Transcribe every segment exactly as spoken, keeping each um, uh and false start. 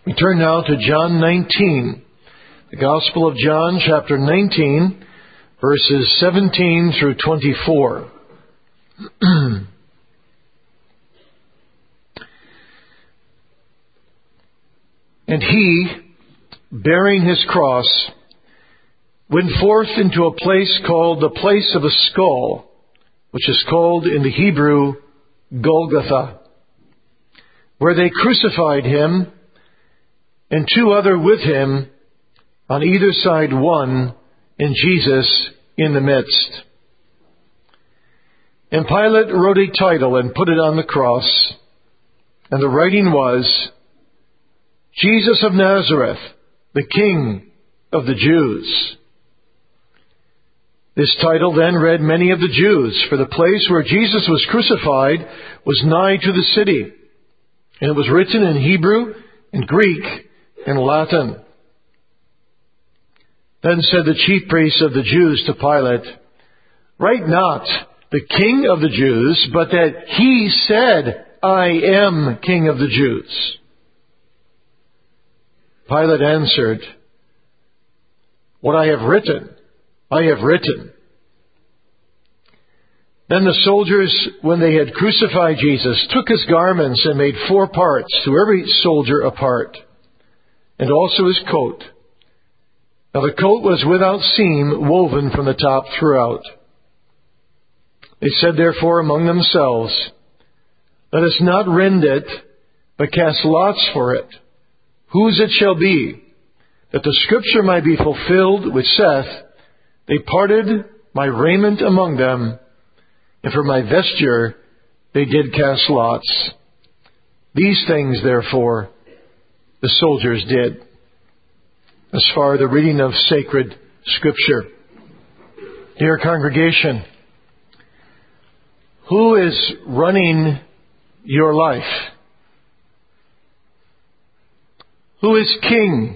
We turn now to John nineteen, the Gospel of John, chapter nineteen, verses seventeen through twenty-four. And he, bearing his cross, went forth into a place called the place of a skull, which is called in the Hebrew Golgotha, where they crucified him, and two other with him, on either side one, and Jesus in the midst. And Pilate wrote a title and put it on the cross, and the writing was, Jesus of Nazareth, the King of the Jews. This title then read many of the Jews, for the place where Jesus was crucified was nigh to the city, and it was written in Hebrew, in Greek, and Latin. Then said the chief priests of the Jews to Pilate, write not the King of the Jews, but that he said, I am King of the Jews. Pilate answered, what I have written, I have written. Then the soldiers, when they had crucified Jesus, took his garments and made four parts, to every soldier a part, and also his coat. Now the coat was without seam, woven from the top throughout. They said therefore among themselves, let us not rend it, but cast lots for it, whose it shall be, that the scripture might be fulfilled which saith, they parted my raiment among them, and for my vesture they did cast lots. These things, therefore, the soldiers did. As far the reading of sacred Scripture. Dear congregation, who is running your life? Who is king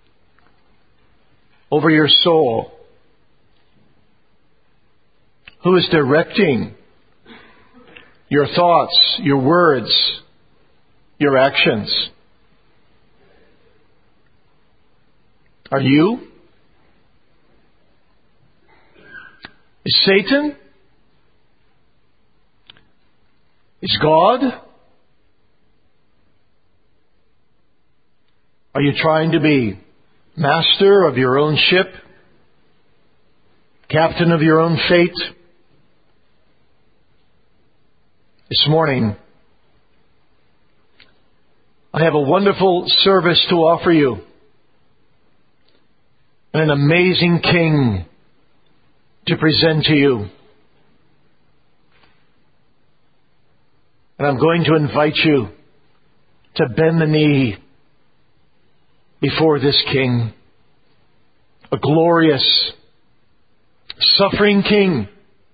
over your soul? Who is directing your thoughts, your words, your actions? Are you? Is Satan? Is God? Are you trying to be master of your own ship? Captain of your own fate? This morning, I have a wonderful service to offer you. And an amazing King to present to you. And I'm going to invite you to bend the knee before this King. A glorious, suffering King,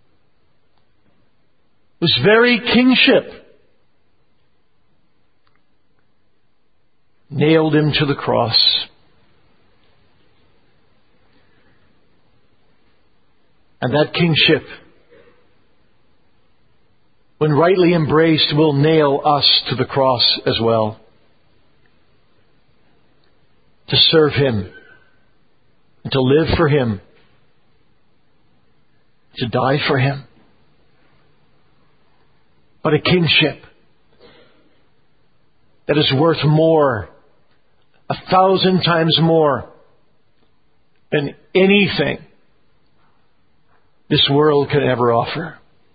whose very kingship nailed him to the cross. And that kingship, when rightly embraced, will nail us to the cross as well. To serve him, and to live for him, to die for him. But a kingship that is worth more, a thousand times more, than anything this world could ever offer.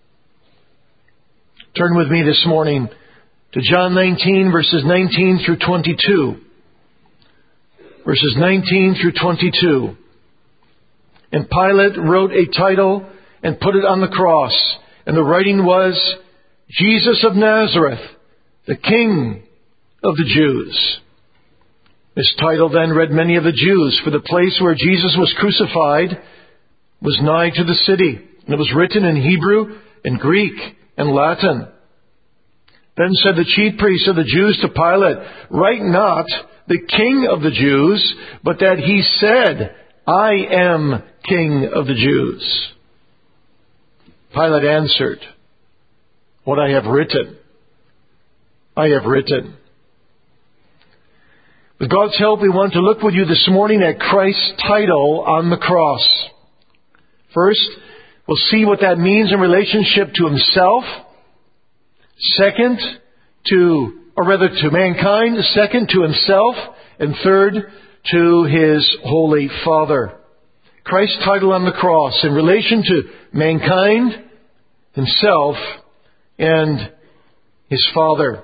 Turn with me this morning to John nineteen, verses nineteen through twenty-two. Verses nineteen through twenty-two. And Pilate wrote a title and put it on the cross. And the writing was, Jesus of Nazareth, the King of the Jews. This title then read many of the Jews, for the place where Jesus was crucified was nigh to the city, and it was written in Hebrew, in Greek, and Latin. Then said the chief priests of the Jews to Pilate, write not the King of the Jews, but that he said, I am King of the Jews. Pilate answered, what I have written, I have written. With God's help, we want to look with you this morning at Christ's title on the cross. First, we'll see what that means in relationship to himself. Second, to, or rather to mankind. Second, to himself. And third, to his Holy Father. Christ's title on the cross in relation to mankind, himself, and his Father.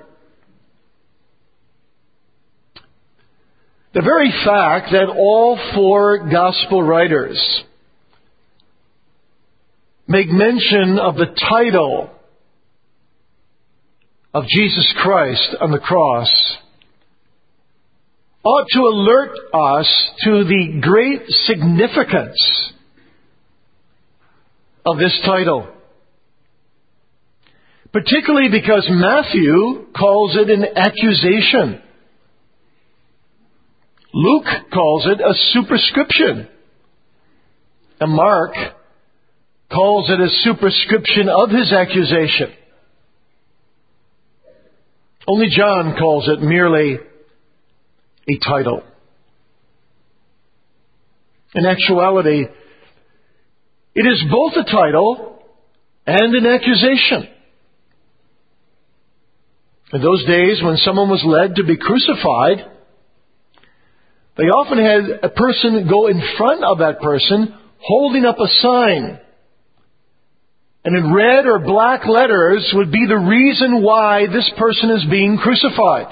The very fact that all four gospel writers make mention of the title of Jesus Christ on the cross ought to alert us to the great significance of this title. Particularly because Matthew calls it an accusation. Luke calls it a superscription. And Mark calls it a superscription of his accusation. Only John calls it merely a title. In actuality, it is both a title and an accusation. In those days when someone was led to be crucified, they often had a person go in front of that person holding up a sign. And in red or black letters would be the reason why this person is being crucified.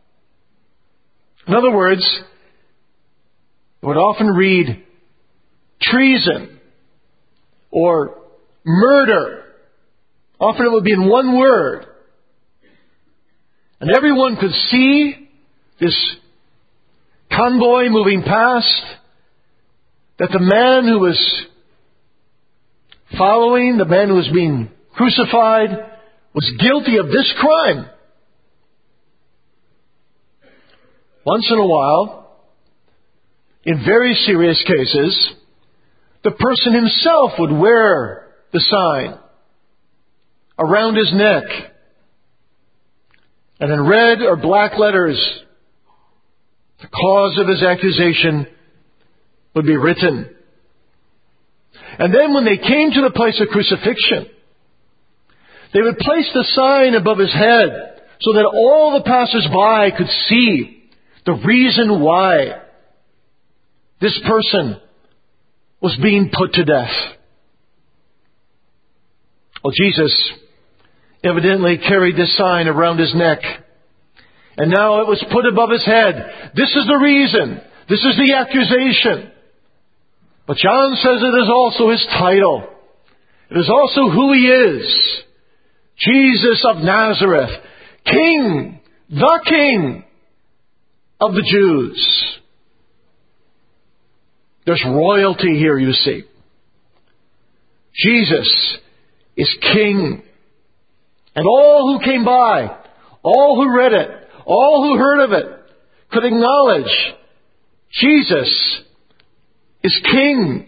In other words, it would often read treason or murder. Often it would be in one word. And everyone could see this convoy moving past, that the man who was following, the man who was being crucified, was guilty of this crime. Once in a while, in very serious cases, the person himself would wear the sign around his neck. And in red or black letters, the cause of his accusation would be written. And then when they came to the place of crucifixion, they would place the sign above his head so that all the passers-by could see the reason why this person was being put to death. Well, Jesus evidently carried this sign around his neck. And now it was put above his head. This is the reason. This is the accusation. But John says it is also his title. It is also who he is. Jesus of Nazareth. King. The King of the Jews. There's royalty here, you see. Jesus is King. And all who came by, all who read it, all who heard of it, could acknowledge Jesus is King.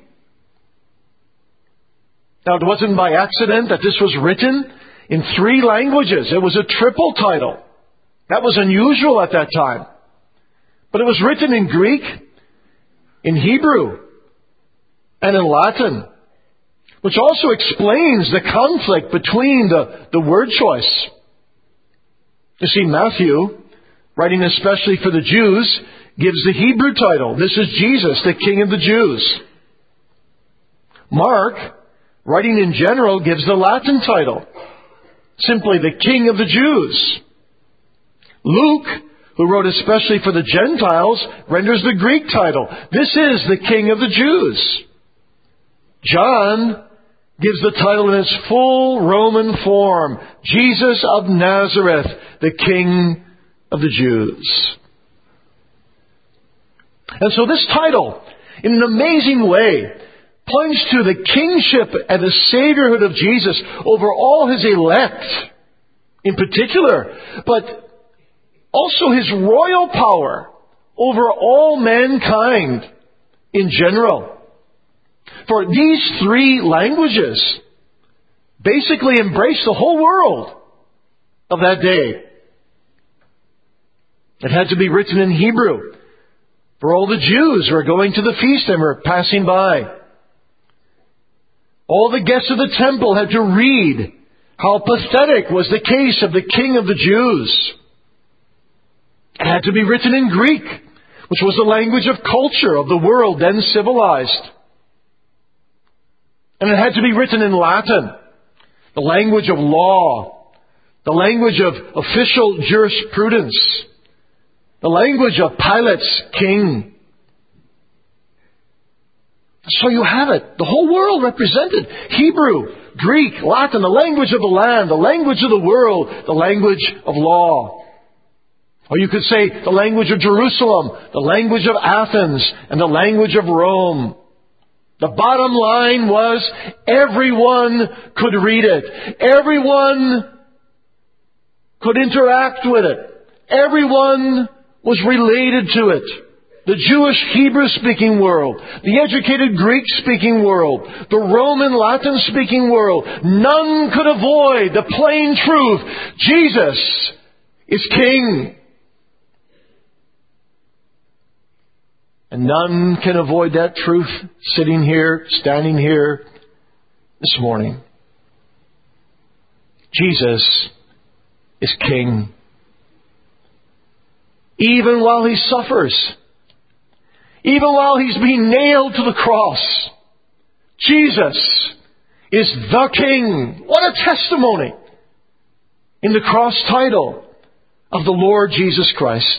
Now, it wasn't by accident that this was written in three languages. It was a triple title. That was unusual at that time. But it was written in Greek, in Hebrew, and in Latin, which also explains the conflict between the, the word choice. You see, Matthew, writing especially for the Jews, gives the Hebrew title. This is Jesus, the King of the Jews. Mark, writing in general, gives the Latin title, simply the King of the Jews. Luke, who wrote especially for the Gentiles, renders the Greek title. This is the King of the Jews. John gives the title in its full Roman form, Jesus of Nazareth, the King of the Jews. And so this title, in an amazing way, points to the kingship and the saviorhood of Jesus over all his elect in particular, but also his royal power over all mankind in general. For these three languages basically embrace the whole world of that day. It had to be written in Hebrew. for all the Jews who were going to the feast and were passing by. All the guests of the temple had to read how pathetic was the case of the King of the Jews. It had to be written in Greek, which was the language of culture of the world then civilized. And it had to be written in Latin, the language of law, the language of official jurisprudence, the language of Pilate's king. So you have it. The whole world represented. Hebrew, Greek, Latin, the language of the land, the language of the world, the language of law. Or you could say the language of Jerusalem, the language of Athens, and the language of Rome. The bottom line was everyone could read it. Everyone could interact with it. Everyone was related to it. The Jewish Hebrew-speaking world, the educated Greek-speaking world, the Roman Latin-speaking world. None could avoid the plain truth. Jesus is King. And none can avoid that truth sitting here, standing here this morning. Jesus is King. Even while He suffers, even while He's being nailed to the cross, Jesus is the King. What a testimony in the cross title of the Lord Jesus Christ.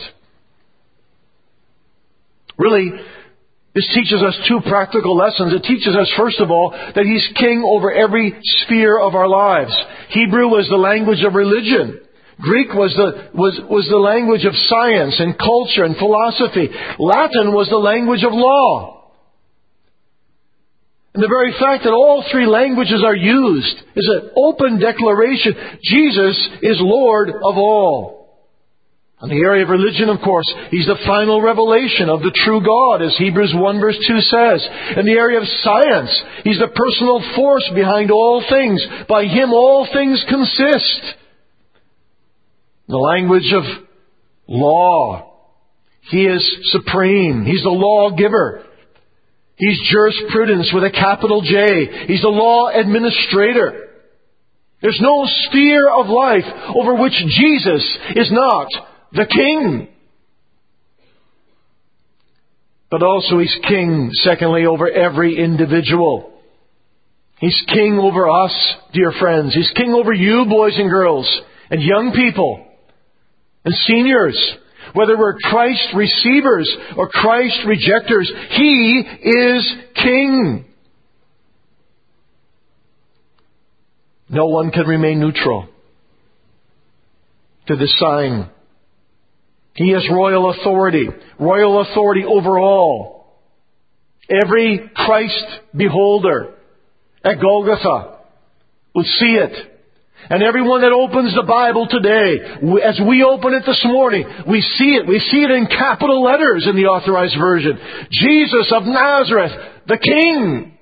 Really, this teaches us two practical lessons. It teaches us, first of all, that He's King over every sphere of our lives. Hebrew was the language of religion. Greek was the, was, was the language of science and culture and philosophy. Latin was the language of law. And the very fact that all three languages are used is an open declaration. Jesus is Lord of all. In the area of religion, of course, He's the final revelation of the true God, as Hebrews one verse two says. In the area of science, He's the personal force behind all things. By Him all things consist. In the language of law, He is supreme. He's the lawgiver. He's jurisprudence with a capital J. He's the law administrator. There's no sphere of life over which Jesus is not the King. But also He's King, secondly, over every individual. He's King over us, dear friends. He's King over you, boys and girls, and young people, and seniors. Whether we're Christ receivers or Christ rejectors, He is King. No one can remain neutral to this sign. He has royal authority, royal authority over all. Every Christ beholder at Golgotha would see it. And everyone that opens the Bible today, as we open it this morning, we see it. We see it in capital letters in the Authorized Version. Jesus of Nazareth, the King.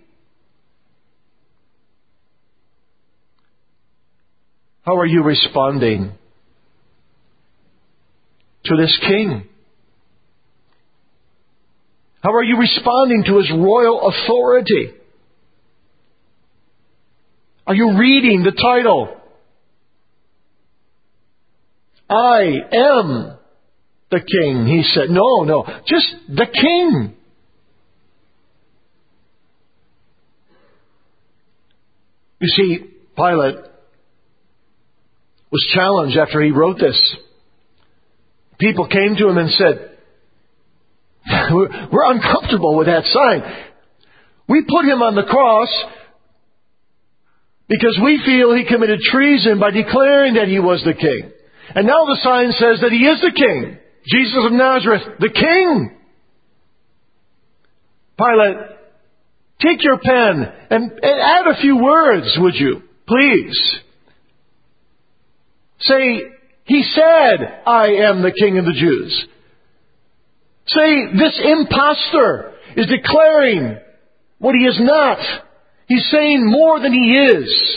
How are you responding to this King? How are you responding to His royal authority? Are you reading the title? I am the King, He said. No, no, just the King. You see, Pilate was challenged after he wrote this. People came to him and said, we're, we're uncomfortable with that sign. We put Him on the cross because we feel He committed treason by declaring that He was the King. And now the sign says that He is the King. Jesus of Nazareth, the King. Pilate, take your pen and, and add a few words, would you? Please. Say, He said, I am the King of the Jews. Say, this impostor is declaring what He is not. He's saying more than He is.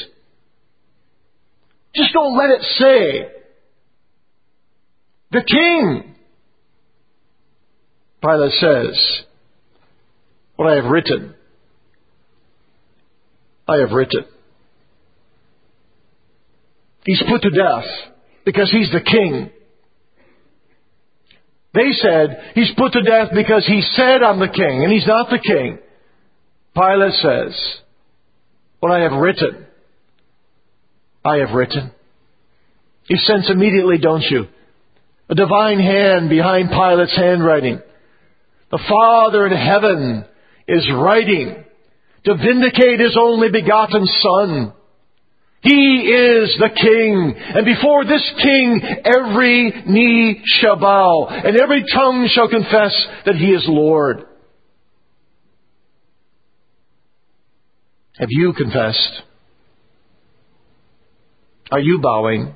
Just don't let it say, the King. Pilate says, what I have written, I have written. He's put to death because he's the king. They said he's put to death because he said I'm the king, and he's not the king. Pilate says, what I have written, I have written. You sense immediately, don't you? A divine hand behind Pilate's handwriting. The Father in heaven is writing to vindicate His only begotten Son. He is the King, and before this King every knee shall bow, and every tongue shall confess that He is Lord. Have you confessed? Are you bowing?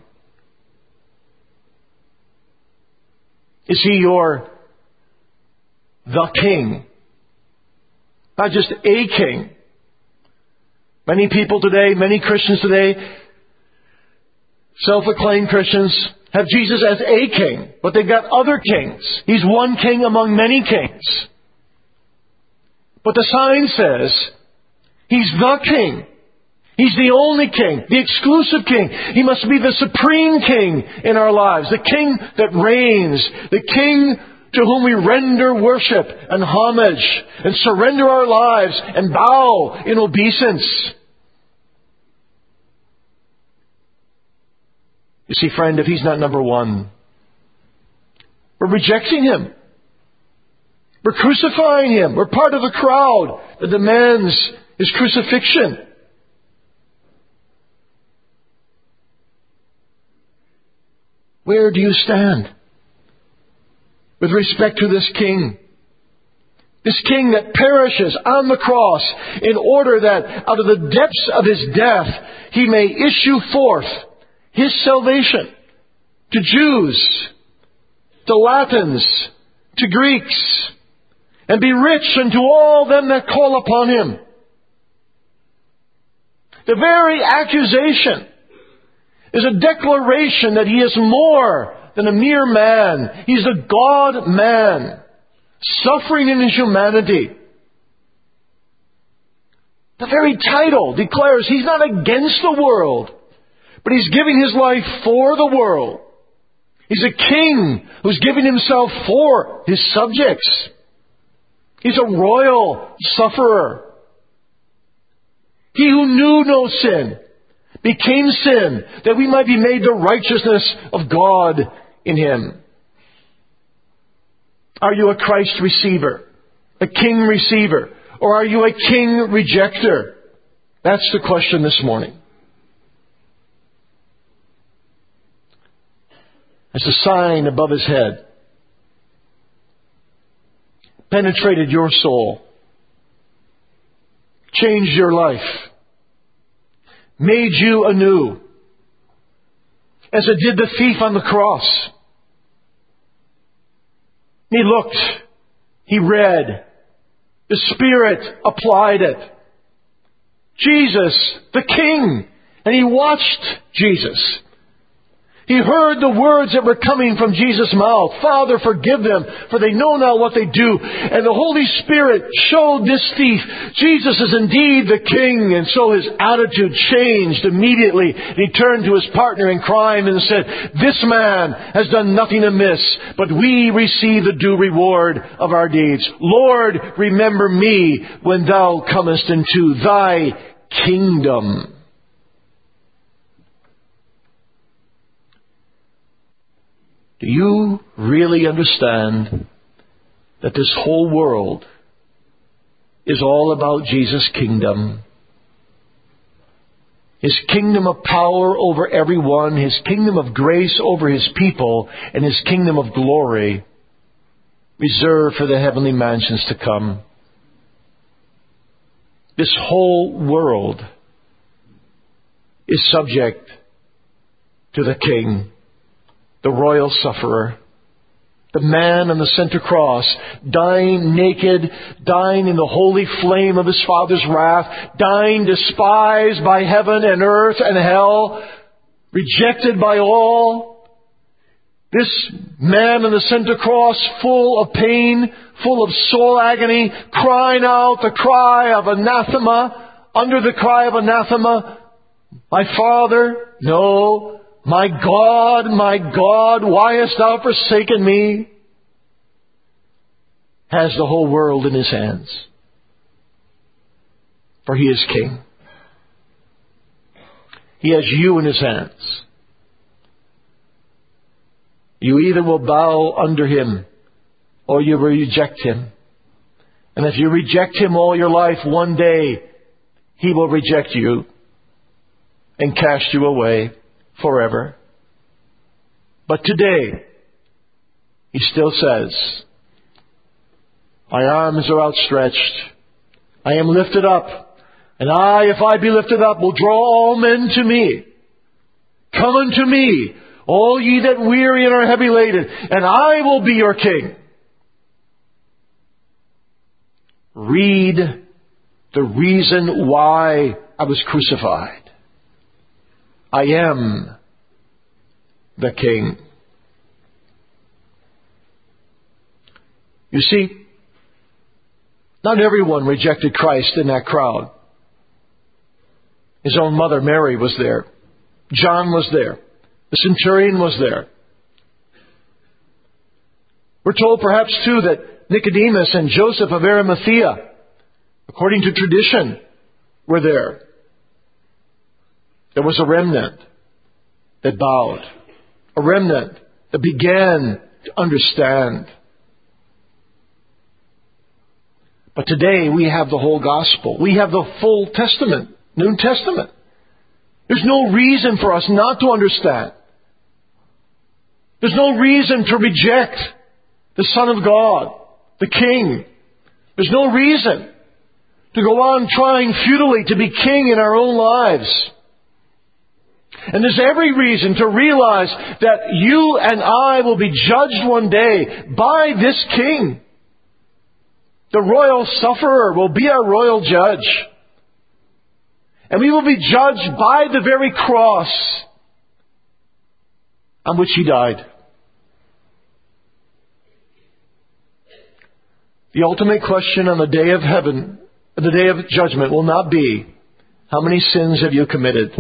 Is He your the King? Not just a king. Many people today, many Christians today, self-acclaimed Christians, have Jesus as a king, but they've got other kings. He's one king among many kings. But the sign says, He's the king. He's the only king, the exclusive king. He must be the supreme king in our lives, the king that reigns, the king to whom we render worship and homage and surrender our lives and bow in obeisance. You see, friend, if He's not number one, we're rejecting Him. We're crucifying Him. We're part of the crowd that demands His crucifixion. Where do you stand with respect to this King? This King that perishes on the cross in order that out of the depths of His death He may issue forth His salvation to Jews, to Latins, to Greeks, and be rich unto all them that call upon Him. The very accusation is a declaration that He is more than a mere man. He's a God-man, suffering in His humanity. The very title declares He's not against the world, but He's giving His life for the world. He's a king who's giving Himself for His subjects. He's a royal sufferer. He who knew no sin became sin, that we might be made the righteousness of God in Him. Are you a Christ receiver, a King receiver, or are you a King rejecter? That's the question this morning. As the sign above His head penetrated your soul, changed your life, made you anew, as it did the thief on the cross. He looked, he read, the Spirit applied it. Jesus, the King, and he watched Jesus. He heard the words that were coming from Jesus' mouth. Father, forgive them, for they know not what they do. And the Holy Spirit showed this thief, Jesus is indeed the King. And so his attitude changed immediately. He turned to his partner in crime and said, this man has done nothing amiss, but we receive the due reward of our deeds. Lord, remember me when thou comest into thy kingdom. Do you really understand that this whole world is all about Jesus' kingdom? His kingdom of power over everyone, His kingdom of grace over His people, and His kingdom of glory reserved for the heavenly mansions to come. This whole world is subject to the King, the royal sufferer, the man on the center cross, dying naked, dying in the holy flame of His Father's wrath, dying despised by heaven and earth and hell, rejected by all, This man on the center cross, full of pain, full of soul agony, crying out the cry of anathema, under the cry of anathema, "My Father, no, my God, my God, why hast thou forsaken me?" Has the whole world in his hands. For he is King. He has you in his hands. You either will bow under him or you will reject him. And if you reject him all your life, one day he will reject you and cast you away forever. But today, he still says, "My arms are outstretched. I am lifted up. And I, if I be lifted up, will draw all men to me. Come unto me, all ye that weary and are heavy laden, and I will be your King." Read the reason why I was crucified. I am the King. You see, not everyone rejected Christ in that crowd. His own mother, Mary, was there. John was there. The centurion was there. We're told perhaps too that Nicodemus and Joseph of Arimathea, according to tradition, were there. There was a remnant that bowed. A remnant that began to understand. But today we have the whole gospel. We have the full Testament, New Testament. There's no reason for us not to understand. There's no reason to reject the Son of God, the King. There's no reason to go on trying futilely to be king in our own lives. And there's every reason to realize that you and I will be judged one day by this King. The royal sufferer will be our royal judge. And we will be judged by the very cross on which he died. The ultimate question on the day of heaven, the day of judgment, will not be, how many sins have you committed?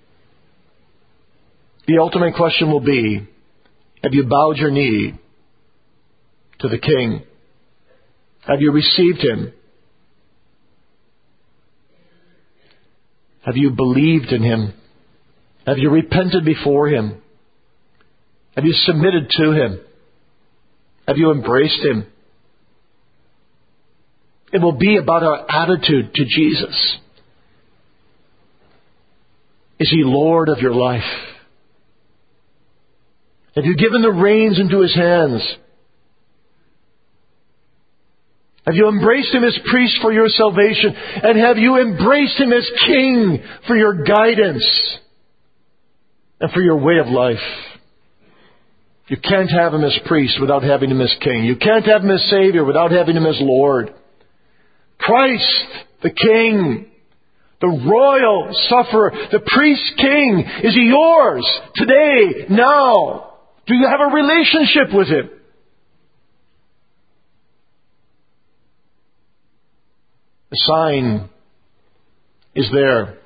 The ultimate question will be, have you bowed your knee to the King? Have you received him? Have you believed in him? Have you repented before him? Have you submitted to him? Have you embraced him? It will be about our attitude to Jesus. Is he Lord of your life? Have you given the reins into his hands? Have you embraced him as priest for your salvation? And have you embraced him as king for your guidance and for your way of life? You can't have him as priest without having him as king. You can't have him as Savior without having him as Lord. Christ, the King, the royal sufferer, the priest king, is he yours today, now? Do you have a relationship with him? The sign is there.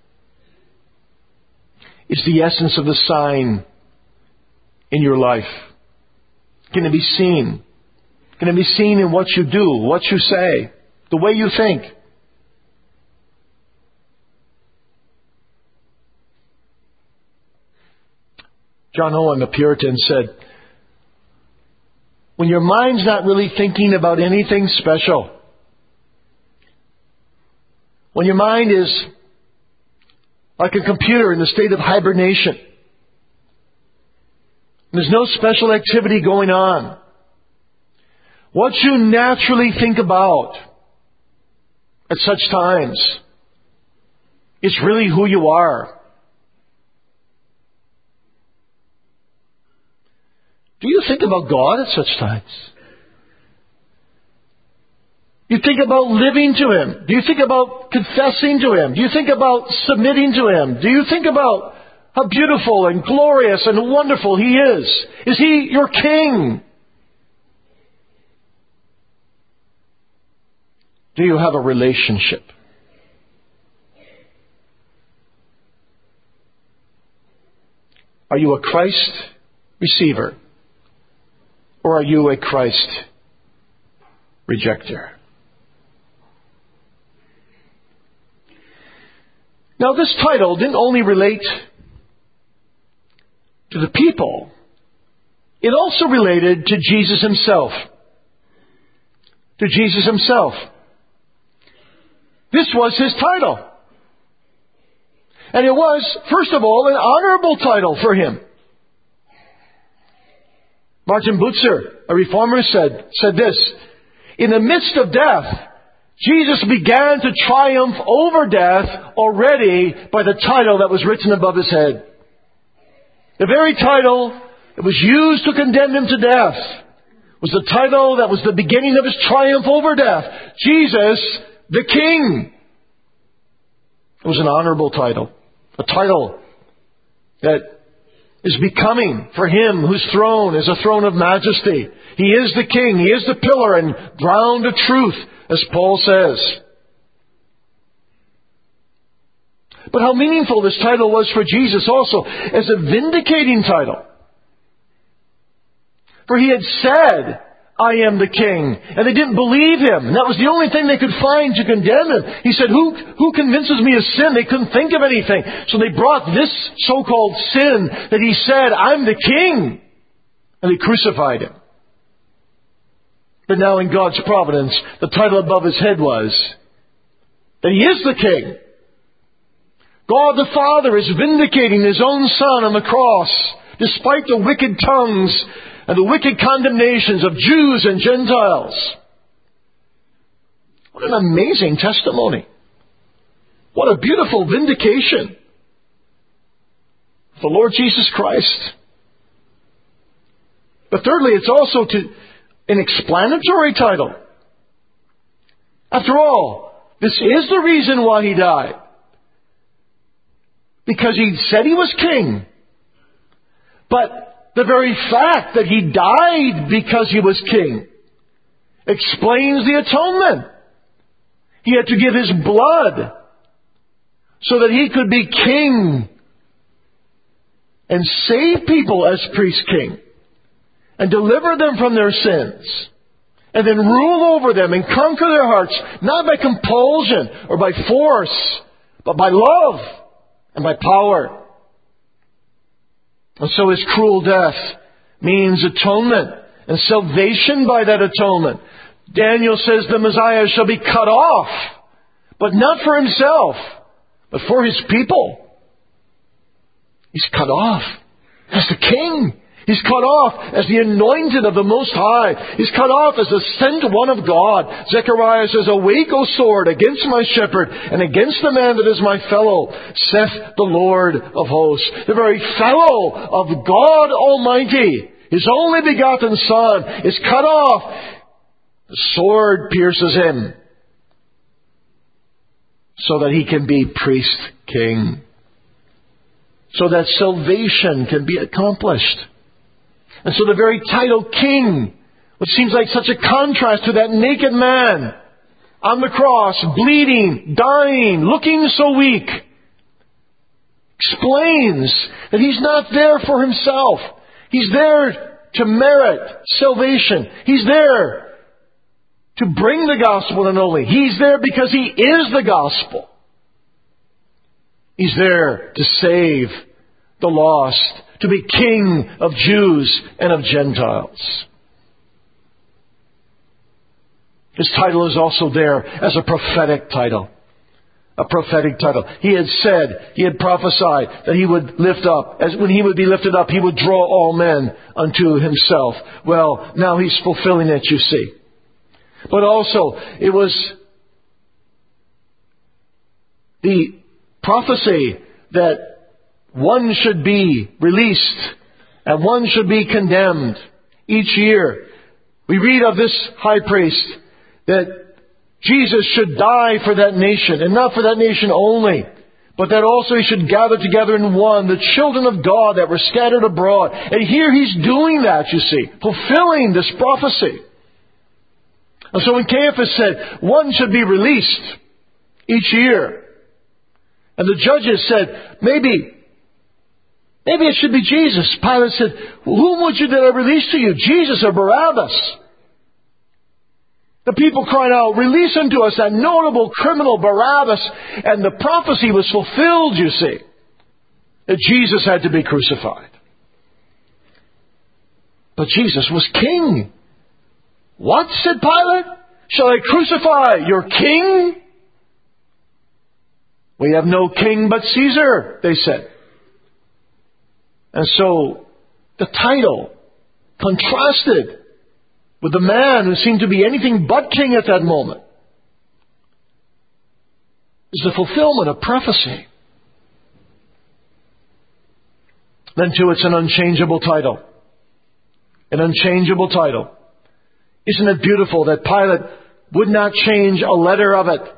It's the essence of the sign in your life. Can it be seen? Can it be seen in what you do, what you say, the way you think? John Owen, the Puritan, said, when your mind's not really thinking about anything special, when your mind is like a computer in a state of hibernation, there's no special activity going on, what you naturally think about at such times is really who you are. Do you think about God at such times? You think about living to him? Do you think about confessing to him? Do you think about submitting to him? Do you think about how beautiful and glorious and wonderful He is. Is He your King? Do you have a relationship? Are you a Christ receiver? Or are you a Christ rejecter? Now, this title didn't only relate to the people. It also related to Jesus Himself. To Jesus Himself. This was His title. And it was, first of all, an honorable title for Him. Martin Butzer, a reformer, said, said this, in the midst of death, Jesus began to triumph over death already by the title that was written above His head. The very title that was used to condemn Him to death was the title that was the beginning of His triumph over death. Jesus, the King. It was an honorable title. A title that is becoming for Him whose throne is a throne of majesty. He is the King. He is the pillar and ground of truth, as Paul says. But how meaningful this title was for Jesus also as a vindicating title. For He had said, I am the King. And they didn't believe Him. And that was the only thing they could find to condemn Him. He said, who, who convinces me of sin? They couldn't think of anything. So they brought this so-called sin that He said, I'm the King. And they crucified Him. But now in God's providence, the title above His head was that He is the King. God the Father is vindicating His own Son on the cross, despite the wicked tongues and the wicked condemnations of Jews and Gentiles. What an amazing testimony. What a beautiful vindication of the Lord Jesus Christ. But thirdly, it's also to, an explanatory title. After all, this is the reason why He died. Because He said He was King. But the very fact that He died because He was King explains the atonement. He had to give His blood so that He could be King and save people as priest king and deliver them from their sins and then rule over them and conquer their hearts, not by compulsion or by force, but by love and by power. And so His cruel death means atonement and salvation by that atonement. Daniel says the Messiah shall be cut off, but not for Himself, but for His people. He's cut off as the King. He's cut off as the anointed of the Most High. He's cut off as the sent one of God. Zechariah says, awake, O sword, against my shepherd, and against the man that is my fellow, saith the Lord of hosts. The very fellow of God Almighty, His only begotten Son, is cut off. The sword pierces Him so that He can be priest king, so that salvation can be accomplished. And so the very title King, which seems like such a contrast to that naked man on the cross, bleeding, dying, looking so weak, explains that He's not there for Himself. He's there to merit salvation. He's there to bring the gospel not only. He's there because He is the gospel. He's there to save the lost, to be King of Jews and of Gentiles. His title is also there as a prophetic title. A prophetic title. He had said, He had prophesied that He would lift up, as when He would be lifted up, He would draw all men unto Himself. Well, now He's fulfilling it, you see. But also, it was the prophecy that one should be released and one should be condemned each year. We read of this high priest that Jesus should die for that nation, and not for that nation only, but that also he should gather together in one the children of God that were scattered abroad. And here he's doing that, you see, fulfilling this prophecy. And so when Caiaphas said one should be released each year, and the judges said, maybe, maybe it should be Jesus. Pilate said, whom would you that I release to you, Jesus or Barabbas? The people cried out, release unto us that notable criminal Barabbas. And the prophecy was fulfilled, you see, that Jesus had to be crucified. But Jesus was king. What, said Pilate? Shall I crucify your king? We have no king but Caesar, they said. And so the title contrasted with the man who seemed to be anything but king at that moment. Is the fulfillment of prophecy. Then too, it's an unchangeable title. An unchangeable title. Isn't it beautiful that Pilate would not change a letter of it?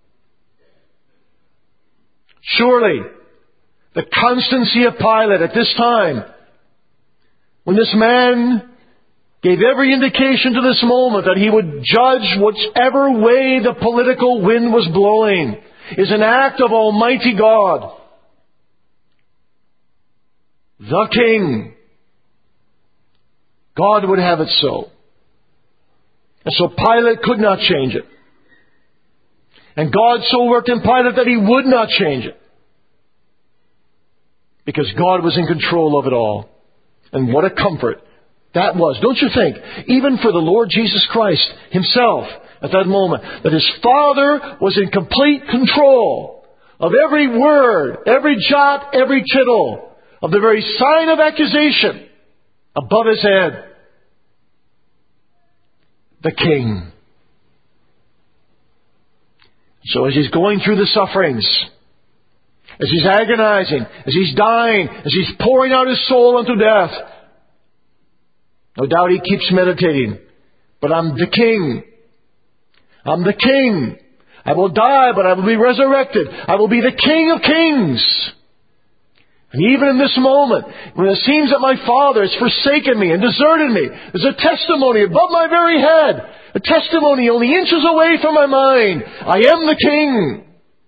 Surely, the constancy of Pilate at this time, when this man gave every indication to this moment that he would judge whichever way the political wind was blowing, is an act of Almighty God. The King. God would have it so. And so Pilate could not change it. And God so worked in Pilate that he would not change it. Because God was in control of it all. And what a comfort that was, don't you think? Even for the Lord Jesus Christ himself at that moment, that his Father was in complete control of every word, every jot, every tittle, of the very sign of accusation above his head. The King. So as he's going through the sufferings, as he's agonizing, as he's dying, as he's pouring out his soul unto death, no doubt he keeps meditating. But I'm the King. I'm the King. I will die, but I will be resurrected. I will be the King of Kings. And even in this moment, when it seems that my Father has forsaken me and deserted me, there's a testimony above my very head. A testimony only inches away from my mind. I am the King.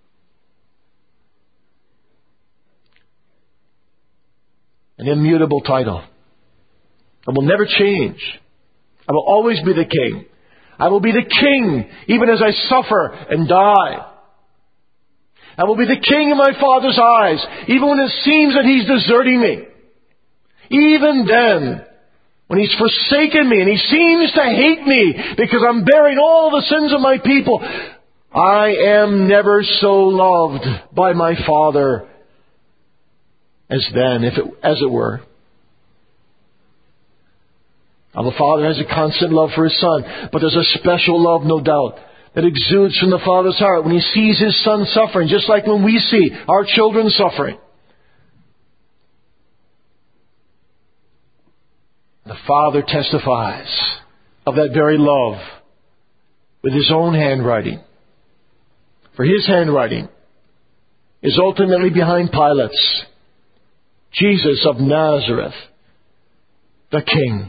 An immutable title. I will never change. I will always be the King. I will be the King even as I suffer and die. I will be the King in my Father's eyes, even when it seems that He's deserting me. Even then, when He's forsaken me and He seems to hate me because I'm bearing all the sins of my people, I am never so loved by my Father as then, if it, as it were. Now, the Father has a constant love for His Son, but there's a special love, no doubt, that exudes from the Father's heart when He sees His Son suffering, just like when we see our children suffering. The Father testifies of that very love with His own handwriting. For His handwriting is ultimately behind Pilate's. Jesus of Nazareth, the King.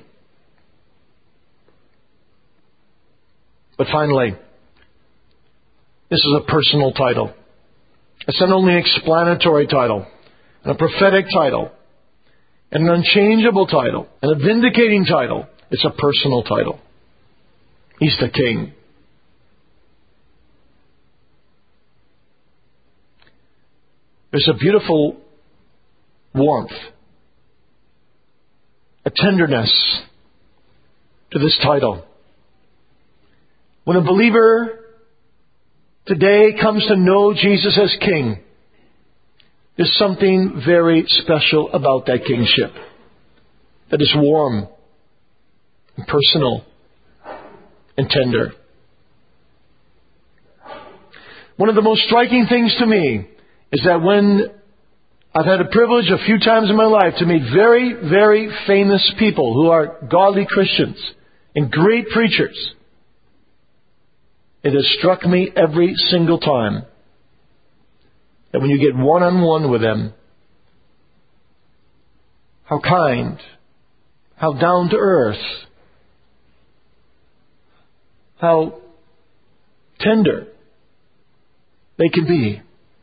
But finally, this is a personal title. It's not only an explanatory title, and a prophetic title, and an unchangeable title, and a vindicating title. It's a personal title. He's the King. There's a beautiful warmth, a tenderness to this title. When a believer today comes to know Jesus as King, there's something very special about that kingship that is warm and personal and tender. One of the most striking things to me is that when I've had a privilege a few times in my life to meet very, very famous people who are godly Christians and great preachers, it has struck me every single time that when you get one-on-one with them, how kind, how down to earth, how tender they can be.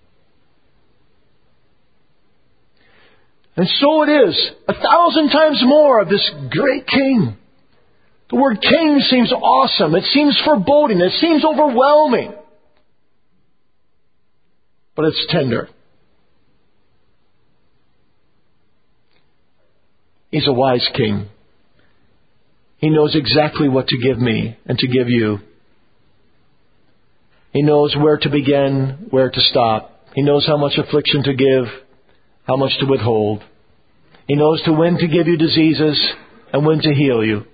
And so it is, a thousand times more of this great King. The word king seems awesome. It seems foreboding. It seems overwhelming. But it's tender. He's a wise king. He knows exactly what to give me and to give you. He knows where to begin, where to stop. He knows how much affliction to give, how much to withhold. He knows to when to give you diseases and when to heal you.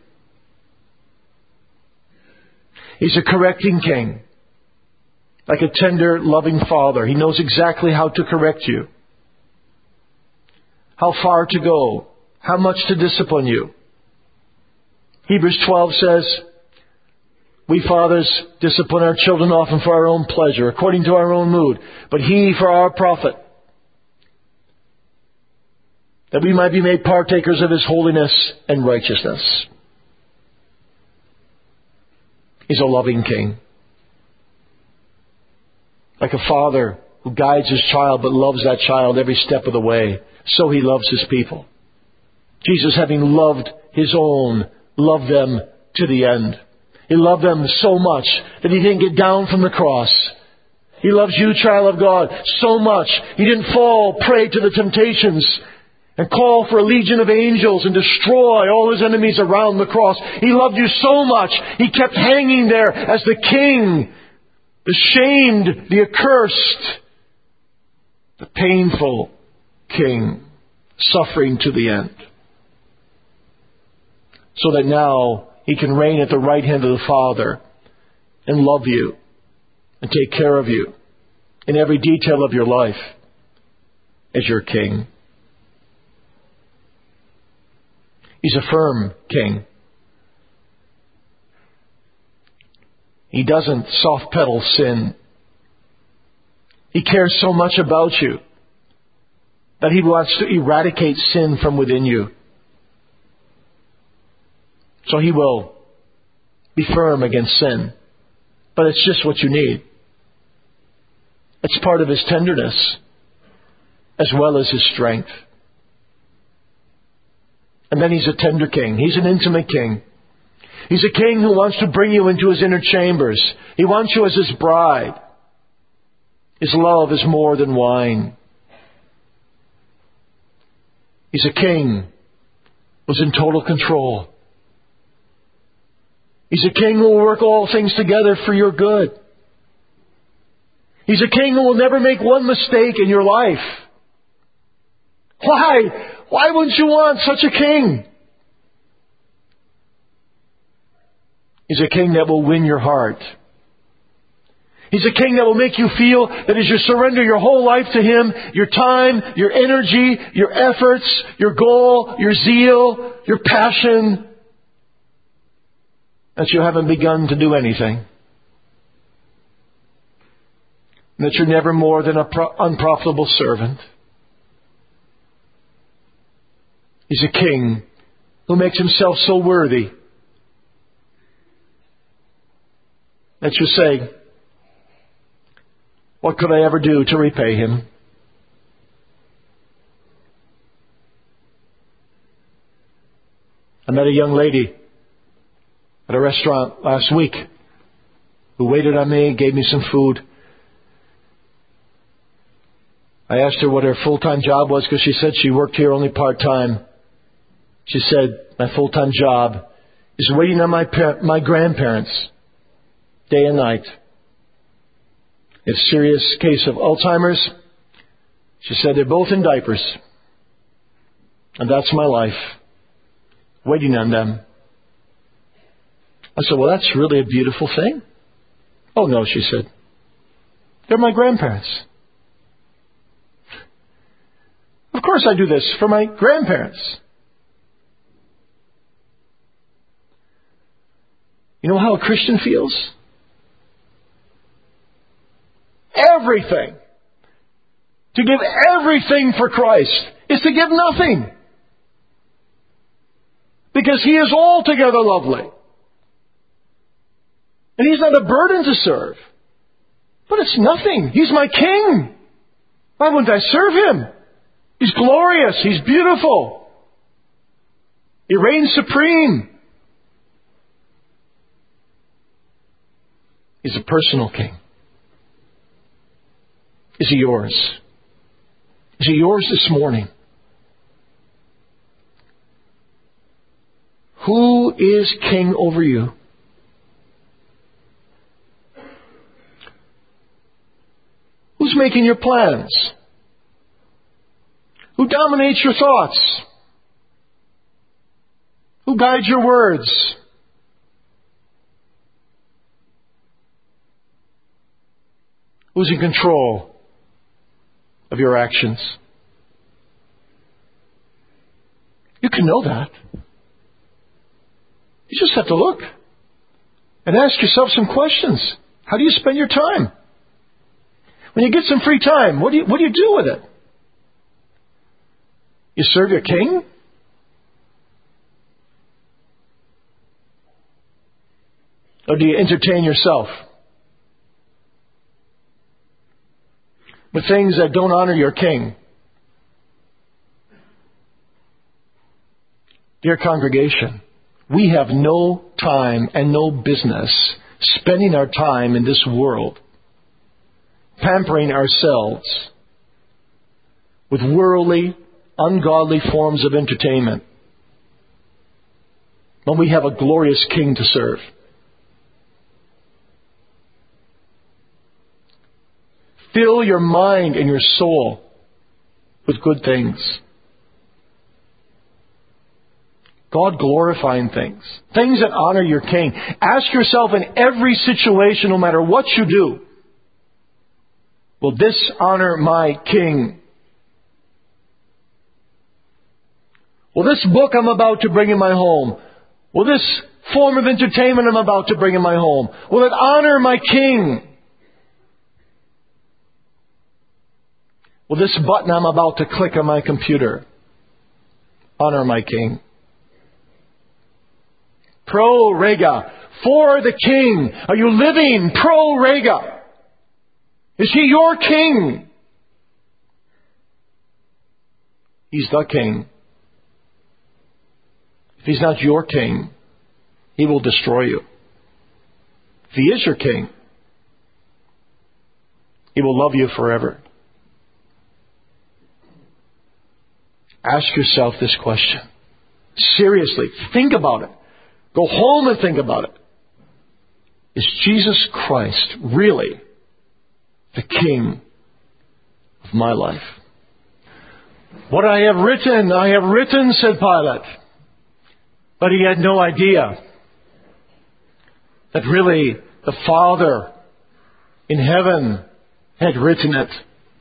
He's a correcting king. Like a tender, loving father. He knows exactly how to correct you. How far to go. How much to discipline you. Hebrews twelve says, we fathers discipline our children often for our own pleasure, according to our own mood, but He for our profit, that we might be made partakers of His holiness and righteousness. He's a loving king. Like a father who guides his child but loves that child every step of the way, so He loves His people. Jesus, having loved His own, loved them to the end. He loved them so much that He didn't get down from the cross. He loves you, child of God, so much He didn't fall prey to the temptations and call for a legion of angels and destroy all His enemies around the cross. He loved you so much He kept hanging there as the king, the shamed, the accursed, the painful king, suffering to the end. So that now He can reign at the right hand of the Father and love you and take care of you in every detail of your life as your king. He's a firm king. He doesn't soft pedal sin. He cares so much about you that He wants to eradicate sin from within you. So He will be firm against sin. But it's just what you need. It's part of His tenderness as well as His strength. And then He's a tender king. He's an intimate king. He's a king who wants to bring you into His inner chambers. He wants you as His bride. His love is more than wine. He's a king who's in total control. He's a king who will work all things together for your good. He's a king who will never make one mistake in your life. Why? Why wouldn't you want such a king? He's a king that will win your heart. He's a king that will make you feel that as you surrender your whole life to Him, your time, your energy, your efforts, your goal, your zeal, your passion, that you haven't begun to do anything. That you're never more than an pro- unprofitable servant. He's a king who makes Himself so worthy that you say, what could I ever do to repay Him? I met a young lady at a restaurant last week who waited on me, gave me some food. I asked her what her full-time job was because she said she worked here only part-time. She said, my full-time job is waiting on my par- my grandparents day and night. It's a serious case of Alzheimer's. She said they're both in diapers. And that's my life, waiting on them. I said, well, that's really a beautiful thing. Oh, no, she said. They're my grandparents. Of course I do this for my grandparents. You know how a Christian feels? Everything To give everything for Christ is to give nothing. Because He is altogether lovely. And He's not a burden to serve. But it's nothing. He's my King. Why wouldn't I serve Him? He's glorious. He's beautiful. He reigns supreme. He's a personal King. Is He yours? Is He yours this morning? Who is King over you? Who's making your plans? Who dominates your thoughts? Who guides your words? Who's in control of your actions? You can know that. You just have to look and ask yourself some questions. How do you spend your time? When you get some free time, what do you, what do you do with it? You serve your King? Or do you entertain yourself with things that don't honor your King? Dear congregation, we have no time and no business spending our time in this world pampering ourselves with worldly, ungodly forms of entertainment when we have a glorious King to serve. Fill your mind and your soul with good things. God glorifying things. Things that honor your King. Ask yourself in every situation, no matter what you do, will this honor my King? Will this book I'm about to bring in my home, will this form of entertainment I'm about to bring in my home, will it honor my King? Will this button I'm about to click on my computer honor my King? Pro rega, for the King. Are you living pro rega? Is He your King? He's the King. If He's not your King, He will destroy you. If He is your King, He will love you forever. Ask yourself this question. Seriously, think about it. Go home and think about it. Is Jesus Christ really the King of my life? What I have written, I have written, said Pilate. But he had no idea that really the Father in heaven had written it.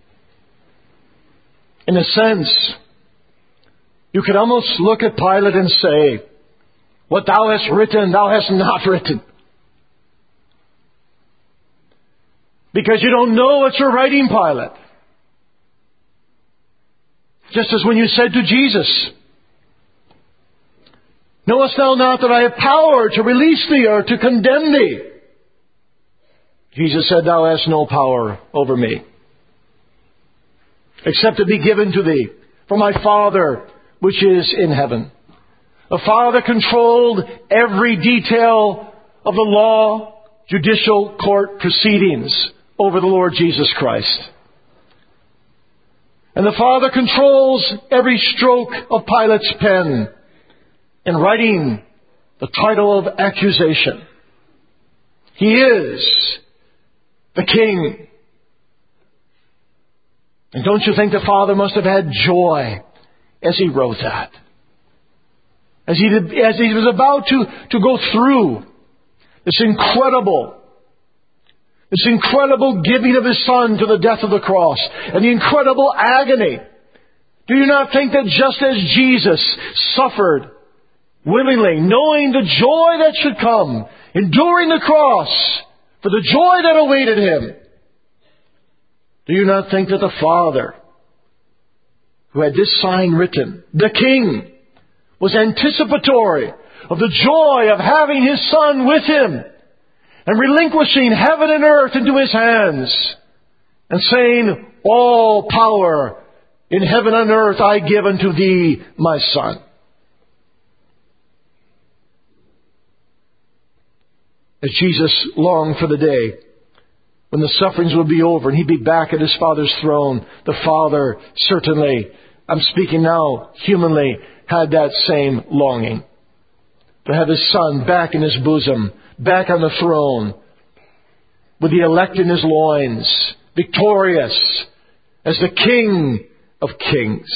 In a sense, you could almost look at Pilate and say, what thou hast written, thou hast not written. Because you don't know what you're writing, Pilate. Just as when you said to Jesus, knowest thou not that I have power to release thee or to condemn thee? Jesus said, thou hast no power over me, except to be given to thee from my Father which is in heaven. The Father controlled every detail of the law, judicial court proceedings over the Lord Jesus Christ. And the Father controls every stroke of Pilate's pen in writing the title of accusation. He is the King. And don't you think the Father must have had joy as He wrote that? As he, did, as he was about to, to go through this incredible, this incredible giving of His Son to the death of the cross and the incredible agony. Do you not think that just as Jesus suffered willingly, knowing the joy that should come, enduring the cross for the joy that awaited Him, do you not think that the Father who had this sign written, "The King," was anticipatory of the joy of having His Son with Him and relinquishing heaven and earth into His hands and saying, "All power in heaven and earth I give unto Thee, my Son." As Jesus longed for the day when the sufferings would be over and He'd be back at His Father's throne, the Father certainly, I'm speaking now humanly, had that same longing to have His Son back in His bosom, back on the throne, with the elect in His loins, victorious as the King of Kings.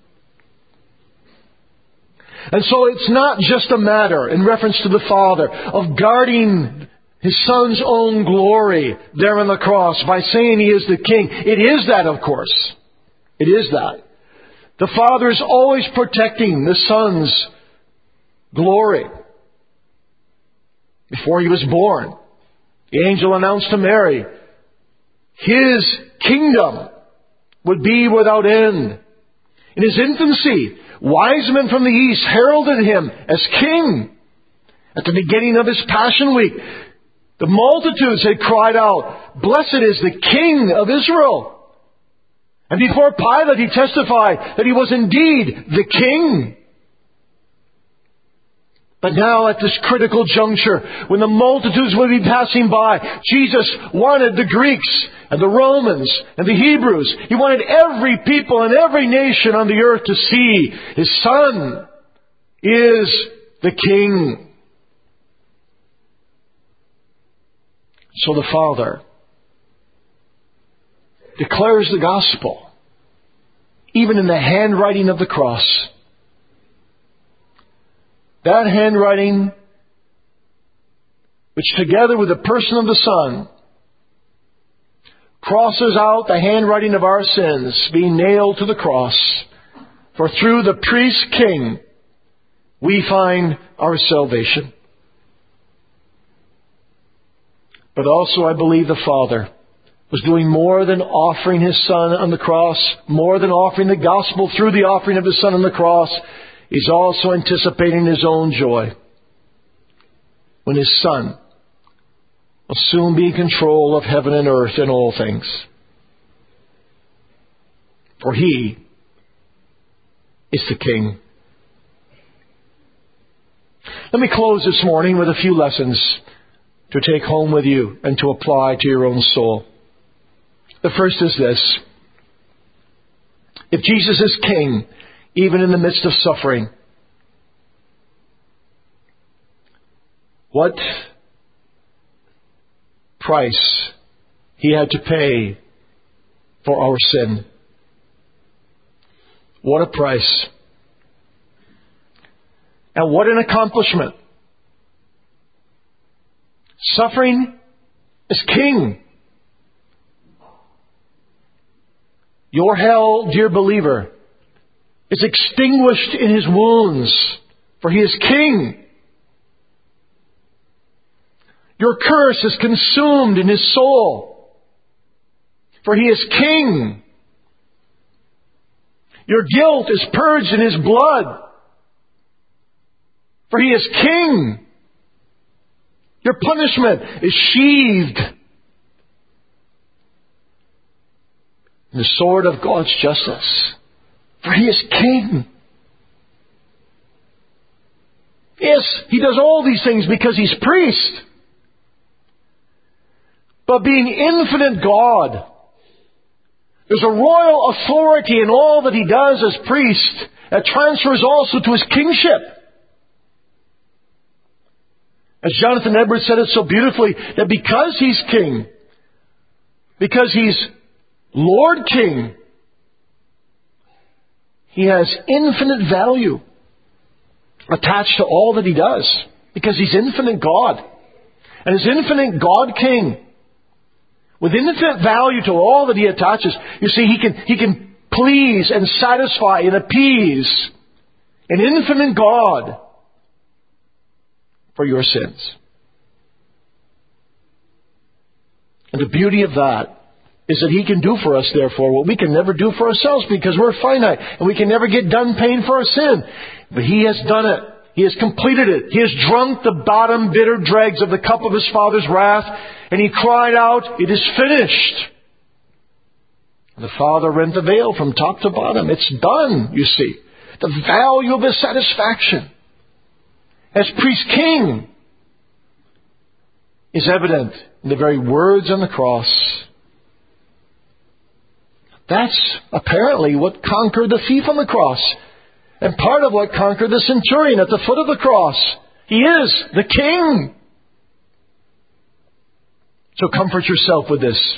And so it's not just a matter, in reference to the Father, of guarding His Son's own glory there on the cross by saying He is the King. It is that, of course. It is that. The Father is always protecting the Son's glory. Before He was born, the angel announced to Mary, His kingdom would be without end. In His infancy, wise men from the east heralded Him as King. At the beginning of His Passion Week, the multitudes had cried out, "Blessed is the King of Israel." And before Pilate, He testified that He was indeed the King. But now at this critical juncture, when the multitudes would be passing by, Jesus wanted the Greeks and the Romans and the Hebrews. He wanted every people and every nation on the earth to see His Son is the King. So the Father declares the gospel, even in the handwriting of the cross. That handwriting, which together with the person of the Son, crosses out the handwriting of our sins, being nailed to the cross. For through the priest King, we find our salvation. But also I believe the Father was doing more than offering His Son on the cross, more than offering the gospel through the offering of His Son on the cross. He's also anticipating His own joy when His Son will soon be in control of heaven and earth and all things. For He is the King. Let me close this morning with a few lessons to take home with you and to apply to your own soul. The first is this. If Jesus is King, even in the midst of suffering, what price He had to pay for our sin. What a price. And what an accomplishment. Suffering as King. Your hell, dear believer, is extinguished in His wounds, for He is King. Your curse is consumed in His soul, for He is King. Your guilt is purged in His blood, for He is King. Your punishment is sheathed in the sword of God's justice, for He is King. Yes, He does all these things because He's priest. But being infinite God, there's a royal authority in all that He does as priest that transfers also to His kingship. As Jonathan Edwards said it so beautifully, that because He's King, because He's Lord King, He has infinite value attached to all that He does, because He's infinite God. And as infinite God King, with infinite value to all that He attaches, you see, He can, He can please and satisfy and appease an infinite God for your sins. And the beauty of that is that He can do for us, therefore, what we can never do for ourselves because we're finite and we can never get done paying for our sin. But He has done it. He has completed it. He has drunk the bottom bitter dregs of the cup of His Father's wrath, and He cried out, "It is finished." And the Father rent the veil from top to bottom. It's done, you see. The value of His satisfaction as priest king is evident in the very words on the cross. That's apparently what conquered the thief on the cross. And part of what conquered the centurion at the foot of the cross. He is the King. So comfort yourself with this.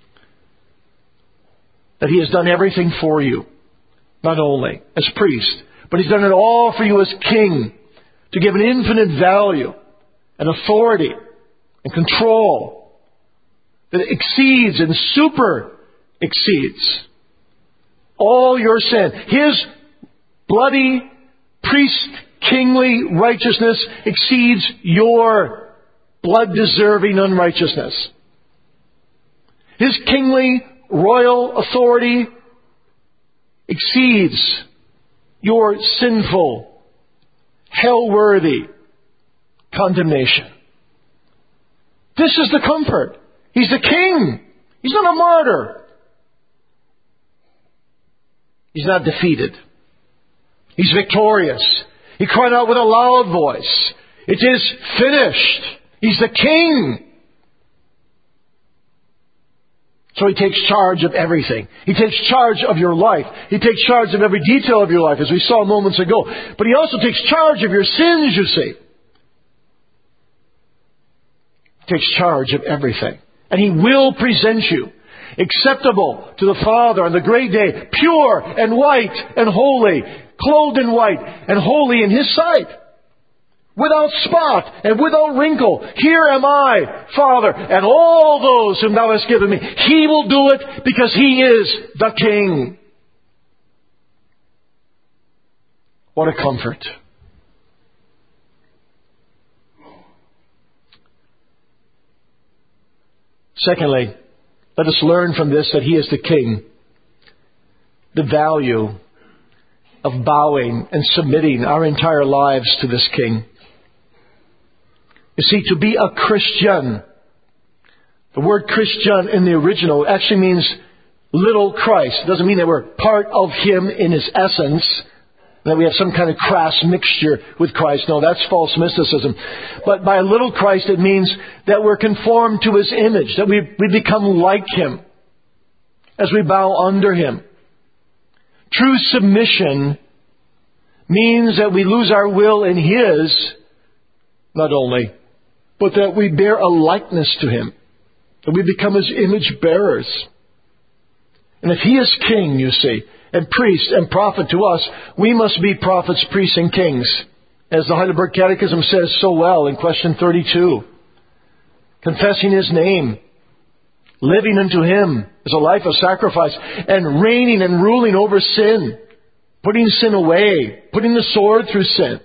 That He has done everything for you. Not only as priest, but He's done it all for you as King. To give an infinite value and authority and control that exceeds and super exceeds all your sin. His bloody, priest, kingly righteousness exceeds your blood-deserving unrighteousness. His kingly, royal authority exceeds your sinful, hell-worthy condemnation. This is the comfort. He's the King. He's not a martyr. He's not defeated. He's victorious. He cried out with a loud voice, "It is finished." He's the King. So He takes charge of everything. He takes charge of your life. He takes charge of every detail of your life, as we saw moments ago. But He also takes charge of your sins, you see. He takes charge of everything. And He will present you acceptable to the Father on the great day, pure and white and holy, clothed in white and holy in His sight, without spot and without wrinkle. Here am I, Father, and all those whom Thou hast given me. He will do it because He is the King. What a comfort. Secondly, let us learn from this that He is the King. The value of bowing and submitting our entire lives to this King. You see, to be a Christian, the word Christian in the original actually means little Christ. It doesn't mean that we're part of Him in His essence, that we have some kind of crass mixture with Christ. No, that's false mysticism. But by little Christ, it means that we're conformed to His image, that we, we become like Him as we bow under Him. True submission means that we lose our will in His, not only, but that we bear a likeness to Him, that we become His image bearers. And if He is King, you see, and priest and prophet to us, we must be prophets, priests, and kings. As the Heidelberg Catechism says so well in question thirty-two. Confessing His name, living unto Him as a life of sacrifice, and reigning and ruling over sin, putting sin away, putting the sword through sin.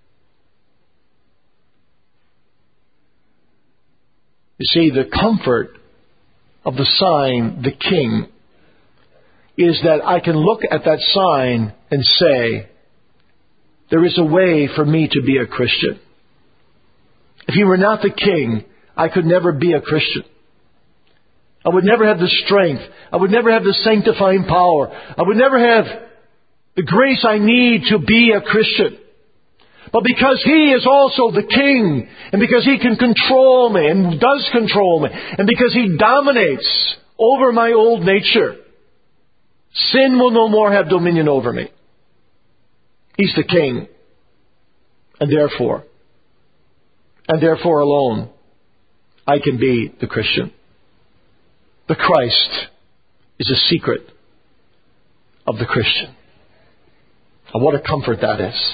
You see, the comfort of the sign, the King, is that I can look at that sign and say, there is a way for me to be a Christian. If He were not the King, I could never be a Christian. I would never have the strength. I would never have the sanctifying power. I would never have the grace I need to be a Christian. But because He is also the King, and because He can control me, and does control me, and because He dominates over my old nature, sin will no more have dominion over me. He's the King. And therefore, and therefore alone, I can be the Christian. The Christ is a secret of the Christian. And what a comfort that is.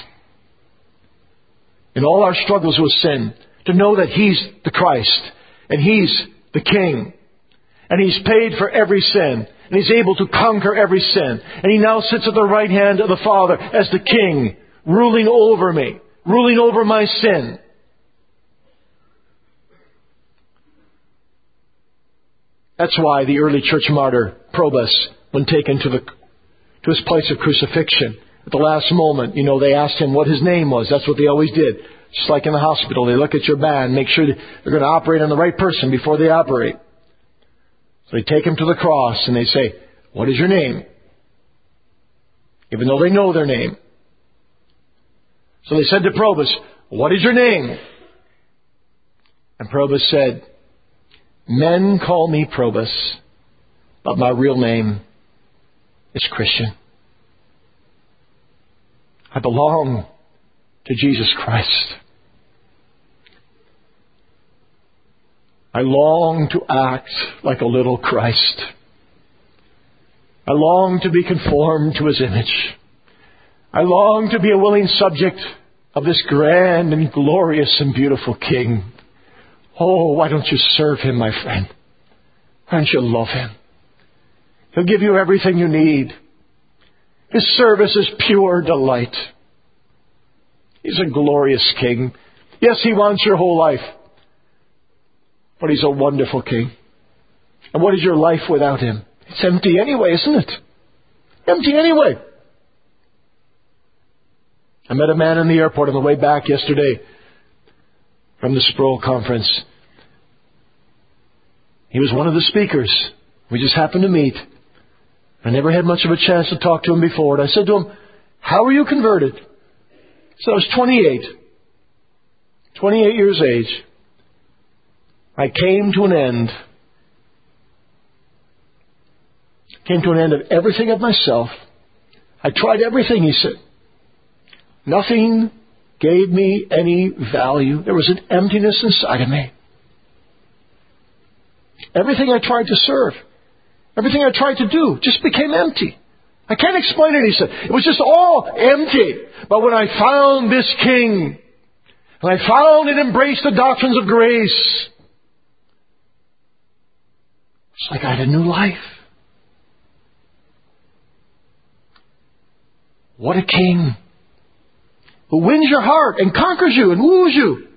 In all our struggles with sin, to know that He's the Christ, and He's the King, and He's paid for every sin, and He's able to conquer every sin, and He now sits at the right hand of the Father as the King, ruling over me, ruling over my sin. That's why the early church martyr, Probus, when taken to the to his place of crucifixion, at the last moment, you know, they asked him what his name was. That's what they always did. Just like in the hospital, they look at your band, make sure that they're going to operate on the right person before they operate. So they take him to the cross and they say, "What is your name?" Even though they know their name. So they said to Probus, "What is your name?" And Probus said, "Men call me Probus, but my real name is Christian. I belong to Jesus Christ. I long to act like a little Christ. I long to be conformed to His image. I long to be a willing subject of this grand and glorious and beautiful King. Oh, why don't you serve Him, my friend? Why don't you love Him? He'll give you everything you need. His service is pure delight. He's a glorious King. Yes, He wants your whole life. But He's a wonderful King. And what is your life without Him? It's empty anyway, isn't it? Empty anyway. I met a man in the airport on the way back yesterday from the Sproul conference. He was one of the speakers. We just happened to meet. I never had much of a chance to talk to him before. And I said to him, "How were you converted?" So I was twenty-eight. twenty-eight years of age. I came to an end. Came to an end of everything of myself. I tried everything, he said. Nothing gave me any value. There was an emptiness inside of me. Everything I tried to serve, everything I tried to do just became empty. I can't explain it, he said. It was just all empty. But when I found this King, and I found and embraced the doctrines of grace, it's like I had a new life. What a King who wins your heart and conquers you and woos you.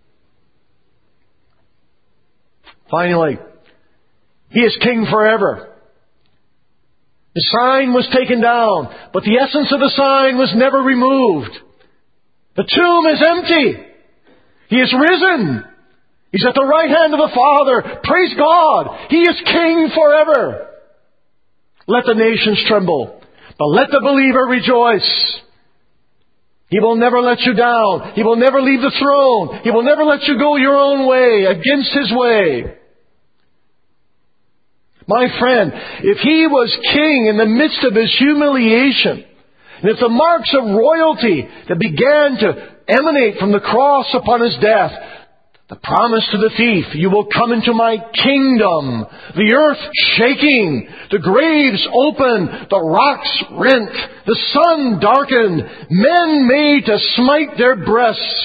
Finally, He is King forever. The sign was taken down, but the essence of the sign was never removed. The tomb is empty. He is risen. He's at the right hand of the Father. Praise God. He is King forever. Let the nations tremble, but let the believer rejoice. He will never let you down. He will never leave the throne. He will never let you go your own way, against His way. My friend, if He was King in the midst of His humiliation, and if the marks of royalty that began to emanate from the cross upon His death, the promise to the thief, "You will come into my kingdom," the earth shaking, the graves open, the rocks rent, the sun darkened, men made to smite their breasts.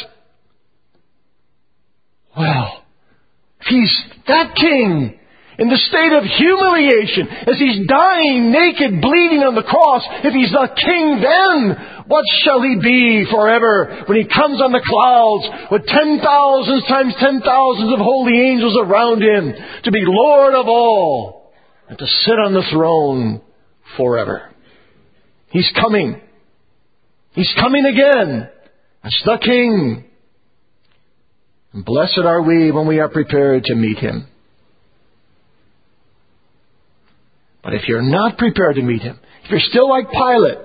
Well, if He's that King, in the state of humiliation, as He's dying naked, bleeding on the cross, if He's the King then, what shall He be forever when He comes on the clouds with ten thousands times ten thousands of holy angels around Him to be Lord of all and to sit on the throne forever? He's coming. He's coming again. That's the King. And blessed are we when we are prepared to meet Him. But if you're not prepared to meet Him, if you're still like Pilate,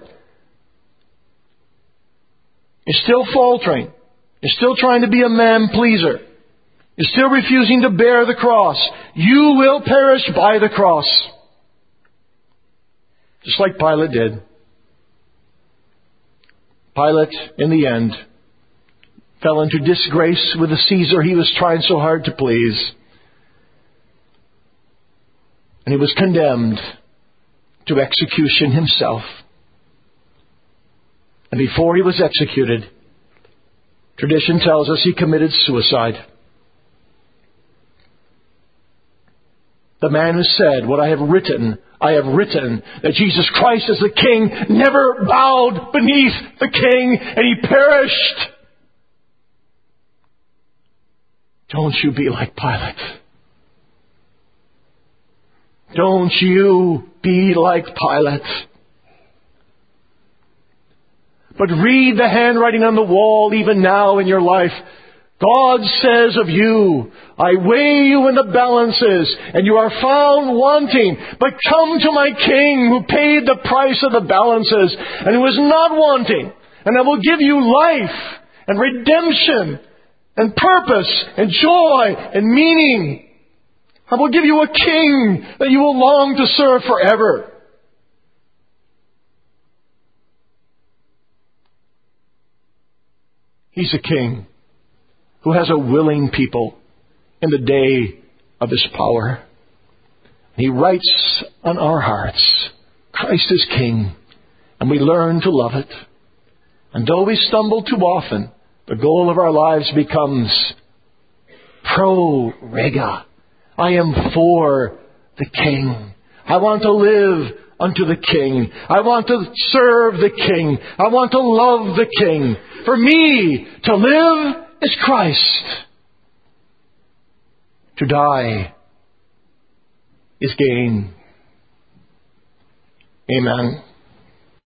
you're still faltering, you're still trying to be a man-pleaser, you're still refusing to bear the cross, you will perish by the cross. Just like Pilate did. Pilate, in the end, fell into disgrace with the Caesar he was trying so hard to please. And he was condemned to execution himself. And before he was executed, tradition tells us he committed suicide. The man who said, "What I have written, I have written," that Jesus Christ as the King never bowed beneath the King, and He perished. Don't you be like Pilate. Don't you be like Pilate. But read the handwriting on the wall even now in your life. God says of you, I weigh you in the balances, and you are found wanting. But come to my King who paid the price of the balances, and who is not wanting. And I will give you life, and redemption, and purpose, and joy, and meaning. I will give you a King that you will long to serve forever. He's a King who has a willing people in the day of His power. He writes on our hearts, Christ is King, and we learn to love it. And though we stumble too often, the goal of our lives becomes pro rega. I am for the King. I want to live unto the King. I want to serve the King. I want to love the King. For me, to live is Christ. To die is gain. Amen.